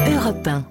Europe 1.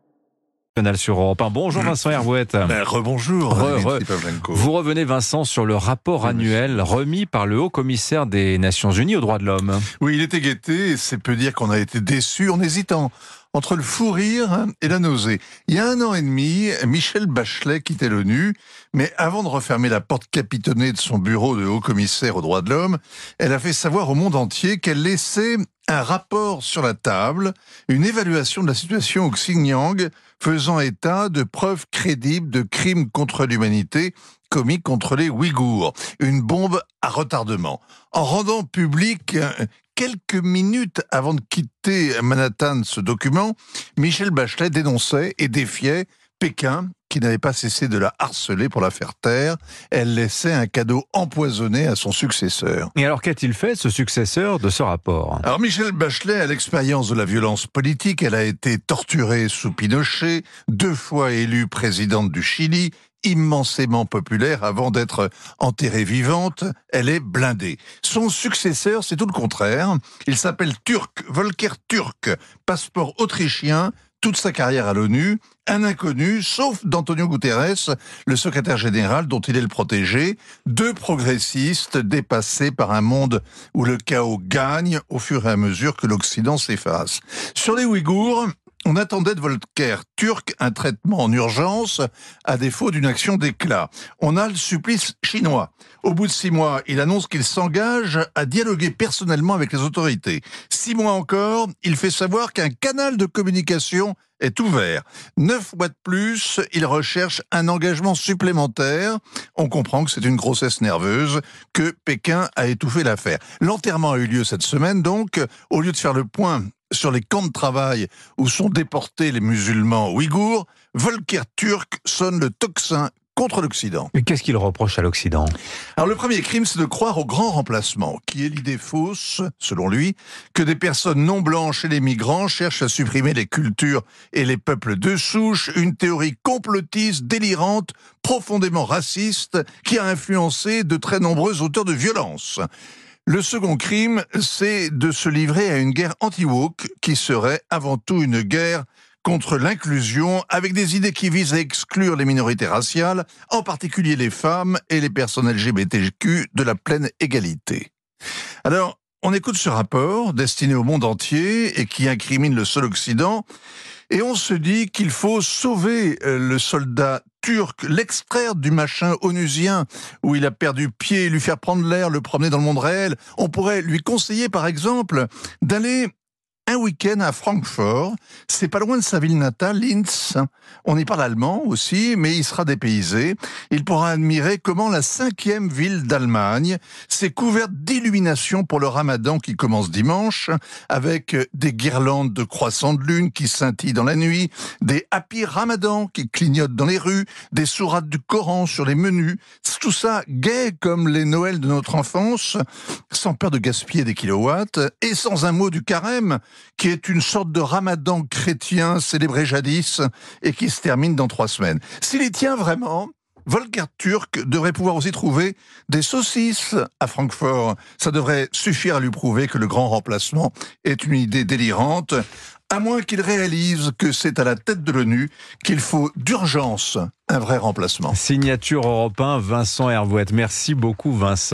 Sur Europe 1. Bonjour Vincent Hervouet. Rebonjour. Vous revenez Vincent sur le rapport annuel remis par le haut-commissaire des Nations Unies aux droits de l'homme. Oui, il était guetté et c'est peu dire qu'on a été déçus en hésitant entre le fou rire et la nausée. Il y a 1 an et demi, Michelle Bachelet quittait l'ONU, mais avant de refermer la porte capitonnée de son bureau de haut-commissaire aux droits de l'homme, elle a fait savoir au monde entier qu'elle laissait un rapport sur la table, une évaluation de la situation au Xinjiang, faisant état de preuves crédibles de crimes contre l'humanité commis contre les Ouïghours. Une bombe à retardement. En rendant public quelques minutes avant de quitter Manhattan ce document, Michelle Bachelet dénonçait et défiait Pékin, qui n'avait pas cessé de la harceler pour la faire taire. Elle laissait un cadeau empoisonné à son successeur. Et alors qu'a-t-il fait, ce successeur, de ce rapport ? Alors Michelle Bachelet a l'expérience de la violence politique. Elle a été torturée sous Pinochet, 2 fois élue présidente du Chili, immensément populaire avant d'être enterrée vivante. Elle est blindée. Son successeur, c'est tout le contraire. Il s'appelle Volker Türk, passeport autrichien, toute sa carrière à l'ONU, un inconnu, sauf d'Antonio Guterres, le secrétaire général dont il est le protégé, 2 progressistes dépassés par un monde où le chaos gagne au fur et à mesure que l'Occident s'efface. Sur les Ouïghours, on attendait de Volker Türk un traitement en urgence, à défaut d'une action d'éclat. On a le supplice chinois. Au bout de 6 mois, il annonce qu'il s'engage à dialoguer personnellement avec les autorités. 6 mois encore, il fait savoir qu'un canal de communication est ouvert. 9 mois de plus, il recherche un engagement supplémentaire. On comprend que c'est une grossesse nerveuse, que Pékin a étouffé l'affaire. L'enterrement a eu lieu cette semaine, donc, au lieu de faire le point sur les camps de travail où sont déportés les musulmans ouïghours, Volker Türk sonne le tocsin contre l'Occident. Mais qu'est-ce qu'il reproche à l'Occident ? Alors le premier crime, c'est de croire au grand remplacement, qui est l'idée fausse, selon lui, que des personnes non blanches et les migrants cherchent à supprimer les cultures et les peuples de souche, une théorie complotiste, délirante, profondément raciste, qui a influencé de très nombreux auteurs de violence. Le second crime, c'est de se livrer à une guerre anti-woke, qui serait avant tout une guerre contre l'inclusion, avec des idées qui visent à exclure les minorités raciales, en particulier les femmes et les personnes LGBTQ, de la pleine égalité. Alors, on écoute ce rapport, destiné au monde entier, et qui incrimine le seul Occident, et on se dit qu'il faut sauver le soldat turc, l'extraire du machin onusien où il a perdu pied, lui faire prendre l'air, le promener dans le monde réel. On pourrait lui conseiller, par exemple, d'aller un week-end à Francfort. C'est pas loin de sa ville natale, Linz. On y parle allemand aussi, mais il sera dépaysé. Il pourra admirer comment la 5e ville d'Allemagne s'est couverte d'illuminations pour le ramadan qui commence dimanche, avec des guirlandes de croissants de lune qui scintillent dans la nuit, des happy ramadan qui clignotent dans les rues, des sourates du Coran sur les menus. Tout ça gai comme les Noëls de notre enfance, sans peur de gaspiller des kilowatts, et sans un mot du carême, qui est une sorte de ramadan chrétien célébré jadis et qui se termine dans 3 semaines. S'il y tient vraiment, Volker Türk devrait pouvoir aussi trouver des saucisses à Francfort. Ça devrait suffire à lui prouver que le grand remplacement est une idée délirante, à moins qu'il réalise que c'est à la tête de l'ONU qu'il faut d'urgence un vrai remplacement. Signature Europe 1, Vincent Hervouet. Merci beaucoup Vincent.